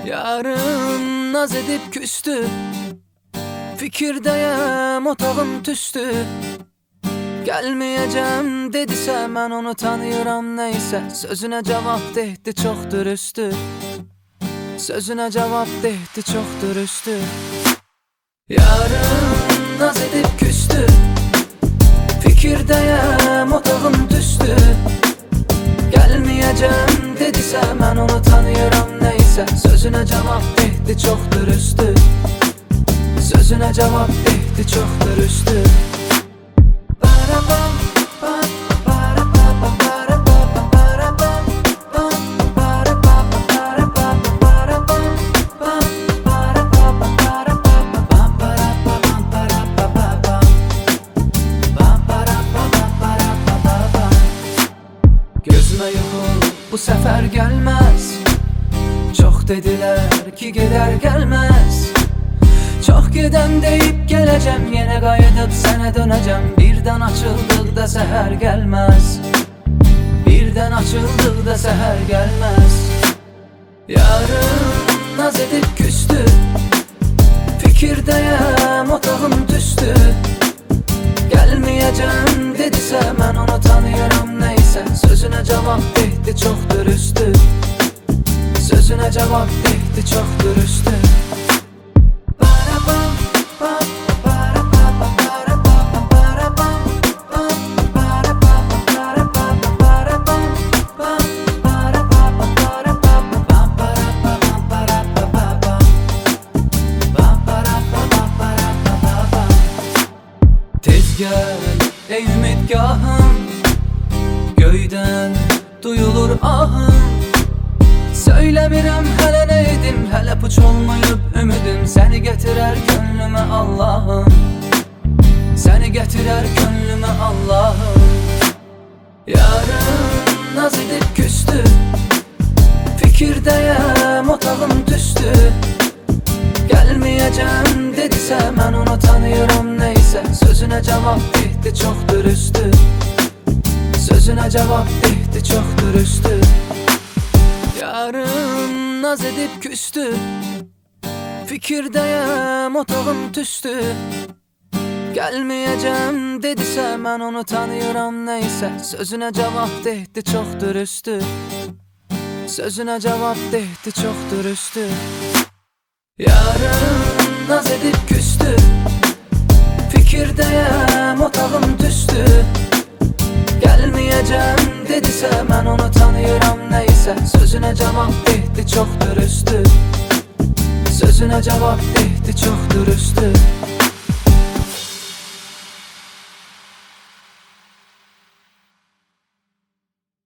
Yarın naz edip küstü, fikirdeyim otağım tüstü. Gelmeyeceğim dediyse ben onu tanıyorum neyse. Sözüne cevap deydi çok dürüstü. Sözüne cevap deydi çok dürüstü. Yarın naz edip küstü, fikirdeyim otağım tüstü. Gelmeyeceğim dediyse ben onu tanıyorum neyse. Sözüne cevap deydi çok dürüstü. Sözüne cevap deydi çok dürüstü. Gözüme yuhul bu sefer gelmez. Çok dediler ki gider gelmez. Çok gidem deyip geleceğim, yine qayıdıb sənə dönəcəm. Birden açıldıqda səhər gelmez. Birden açıldıqda səhər gelmez. Yarın naz edip küstü, fikirdeyim otağım tüstü. Gelmeyeceğim dediyse ben onu tanıyorum neyse. Sözüne cevap deydi çok dürüstü. Sözüne cevap deydi çok dürüstü. Tez gel ey ümidgahım, göyden duyulur ahım. Söylemirəm hələ nə edim, hələ puç olmayıb ümidim. Səni gətirər gönlümə Allahım, səni gətirər gönlümə Allahım. Yarın naz edib küstü, fikirdeyim otağım tüstü. Gelmeyeceğim dediyse ben onu tanıyorum neyse. Sözüne cevap deydi çok dürüstü. Sözüne cevap deydi çok dürüstü. Yarın naz edip küstü, fikirdeyim otağım tüstü. Gelmeyeceğim dediyse ben onu tanıyorum neyse. Sözüne cevap deydi çok dürüstü. Sözüne cevap deydi çok dürüstü. Yarın naz edip küstü, fikirdeyim otağım tüstü. Gelmeyeceğim dediyse ben onu tanıyorum neyse. Sözüne cevap deydi çok dürüstü. Sözüne cevap deydi çok dürüstü.